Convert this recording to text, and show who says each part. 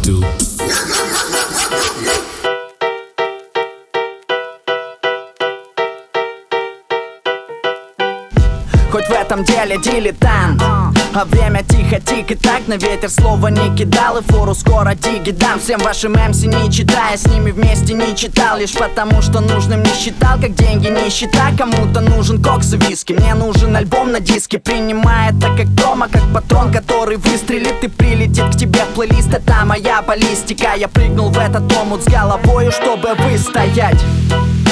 Speaker 1: do.
Speaker 2: Хоть в этом деле дилетант, а время тихо тикает так. На ветер слова не кидал, и фору скоро диги дам. Всем вашим МС не читая, с ними вместе не читал. Лишь потому, что нужным не считал, как деньги нищета. Кому-то нужен кокс и виски, мне нужен альбом на диске. Принимай это как промо, как патрон, который выстрелит и прилетит к тебе в плейлист. Это моя баллистика. Я прыгнул в этот омут с головою, чтобы выстоять.